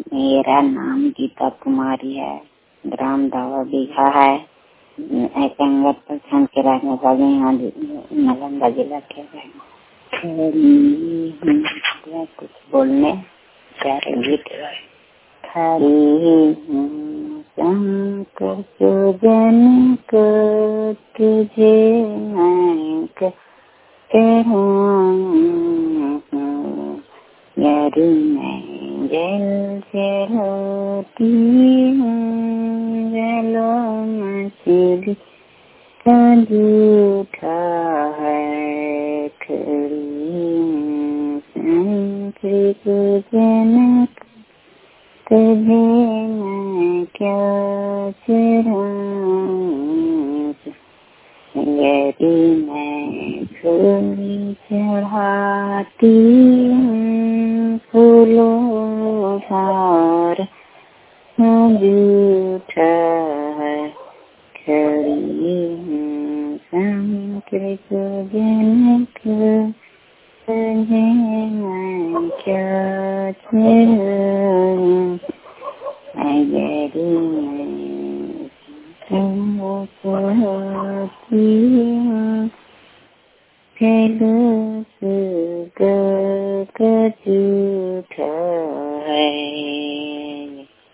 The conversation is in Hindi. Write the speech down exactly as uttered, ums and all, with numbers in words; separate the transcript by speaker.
Speaker 1: मेरा नाम गीता कुमारी है। ग्राम दावा बीघा है। एकंगर प्रखंड के रहने वाले, यहाँ नालंदा जिला के रहने। कुछ बोलने प्यारे गीत खड़ी हूँ शंकर पूजन को, तुझे मैं कहूँ यारी मैं जल जलोती हूँ, जलो मछली का जूठा है। खड़ी हूँ शंकर पूजन, तुझे मैं क्या चढ़ाऊं। यदि मैं फूल चढ़ाती हूँ, फूलों हार जूठा है। खड़ी हूँ शंकर पूजन को, तुझे मैं क्या चढ़ाऊं। अगर मैं होती हूँ का झूठा है।